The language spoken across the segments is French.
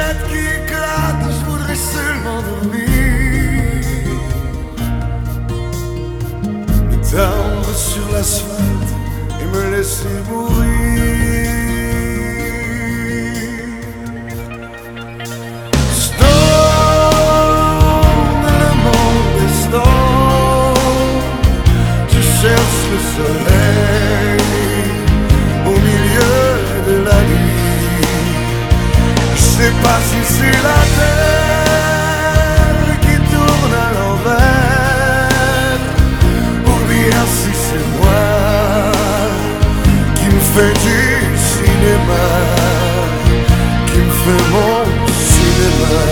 fenêtre qui éclate, je voudrais seulement dormir. M'étendre sur l'asphalte et me laisser mourir. Stone, le monde est stone. Je cherche le soleil au milieu de la nuit. Je sais pas si c'est la terre qui tourne à l'envers, ou bien si c'est moi qui me fais du cinéma, qui me fait mon cinéma.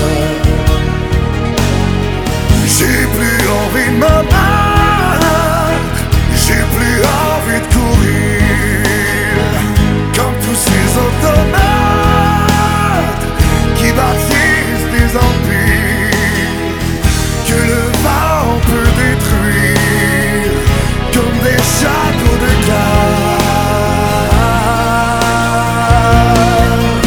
J'ai plus envie de me battre, j'ai plus envie de courir, comme tous ces automates qui bâtissent des empires que le vent peut détruire, comme des châteaux de cartes.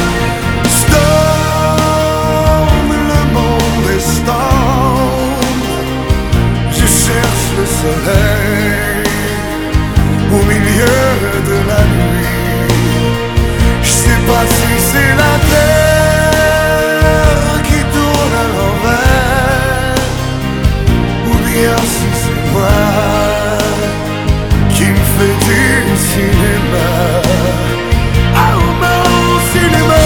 Stone, le monde est stone. Je cherche le soleil au milieu de la nuit. Je sais pas si c'est la terre qui tourne à l'envers, ou bien si c'est moi qui me fait du cinéma. Ah, mon cinéma.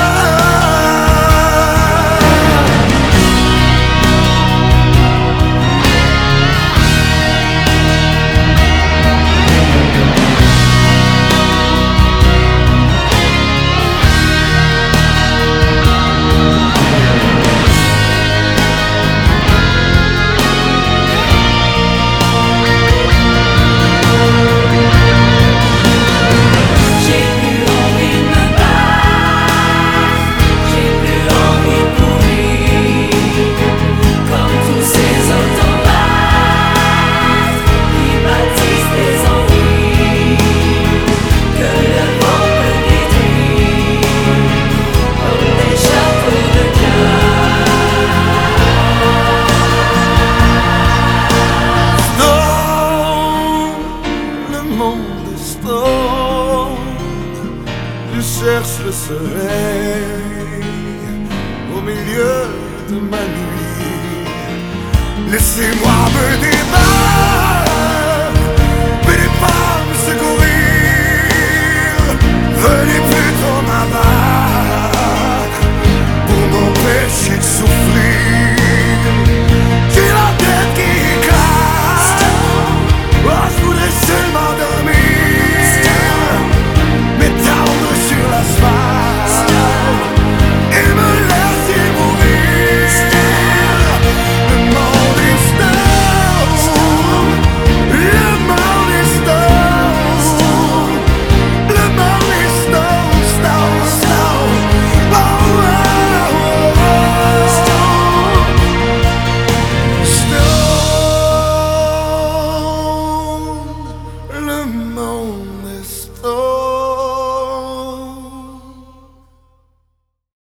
Je cherche le soleil au milieu de ma nuit. Laissez-moi me débattre, venez pas me secourir, venez plutôt m'abattre.